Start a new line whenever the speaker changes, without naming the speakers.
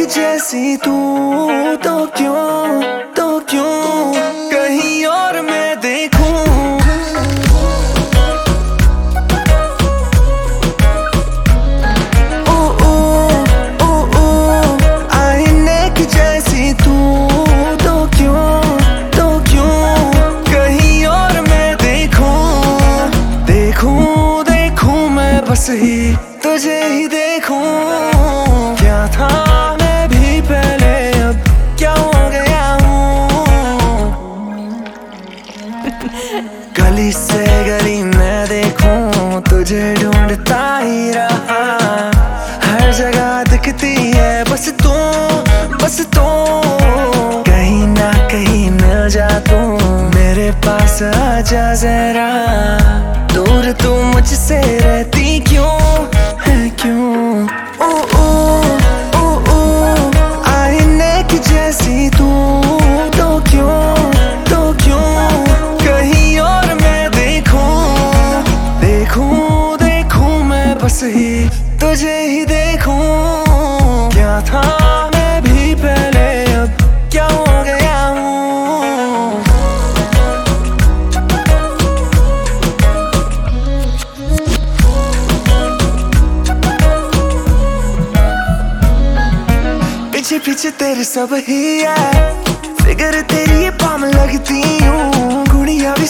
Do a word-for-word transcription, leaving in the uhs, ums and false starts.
जैसी तू तो क्यों तो क्यों कहीं और मैं देखूं। ओ ओ ओ ओ आईने की जैसी तू तो क्यों तो क्यों कहीं और मैं देखूं। देखूं देखूं मैं बस ही तुझे ही देखूं। क्या था मैं भी पहले, अब क्या हो गया हूँ। गली से गली मैं देखूं तुझे ढूंढता ही रहा। हर जगह दिखती है बस तू बस तू। कहीं ना कहीं मिल जा तू, मेरे पास आजा जरा। दूर तू मुझसे रहती क्यों है क्यों। ओ ओ ओ ओ आईने की जैसी तू तो क्यों तो क्यों कहीं और मैं देखूं। देखूं देखूं मैं बस ही तुझे ही देखूं। क्या था मैं भी पहले, अब क्या हो गया हूँ। पीछे पीछे तेरे सब ही है, फिगर तेरी ये पाम लगती हूँ। गुड़िया भी